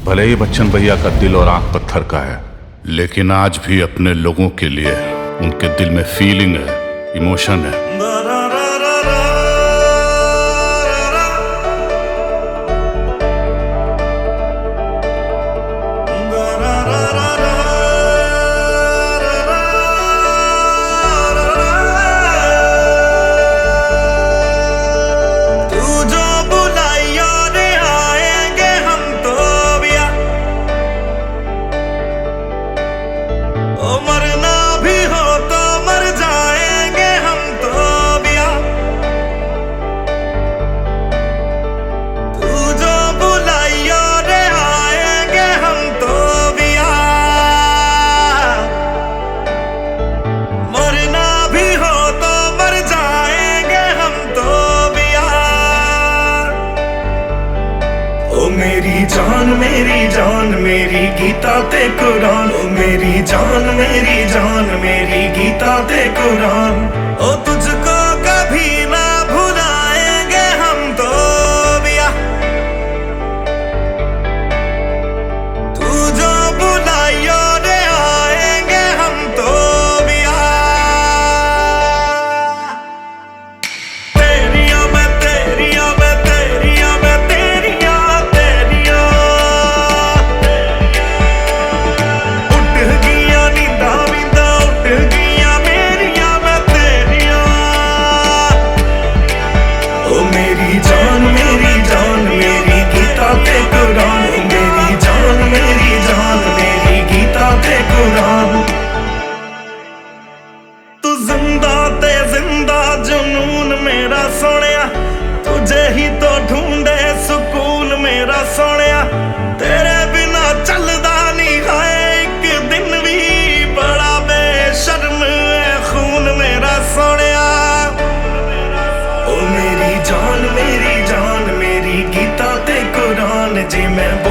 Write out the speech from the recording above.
भले ही बच्चन भैया का दिल और आंख पत्थर का है, लेकिन आज भी अपने लोगों के लिए उनके दिल में फीलिंग है, इमोशन है। मरना भी हो तो मर जाएंगे हम तो बिया। तू जो बुलाइयो रे आएंगे हम तो बिया। मरना भी हो तो मर जाएंगे हम तो बिया। ओ मेरी जान मेरी गीता ते कुरान। ओ मेरी जान मेरी गीता ते कुरान। ओ तुझको कभी ना भुलाएंगे हम तो बिया। तू जो बुलाइयो रे आएंगे हम तो बिया। तेरिया मैं तेरिया मैं तेरिया मैं तेरिया तेरिया। उठ गया नींदा विंदा उठ गया मेरिया मैं तेरिया। ओ मेरी जान मेरी गीता ते कुरान। ओ मेरी जान मेरी गीता ते कुरान। तू जिंदा ते जिंदा जुनून मेरा सोनिया। तुझे ही तो ढूंढे सुकून मेरा सोनिया। तेरे बिना चलदा नहीं है एक दिन भी। बड़ा बेशर्म है खून मेरा सोनिया। ओ मेरी जान मेरी गीता ते कुरान। जी मैं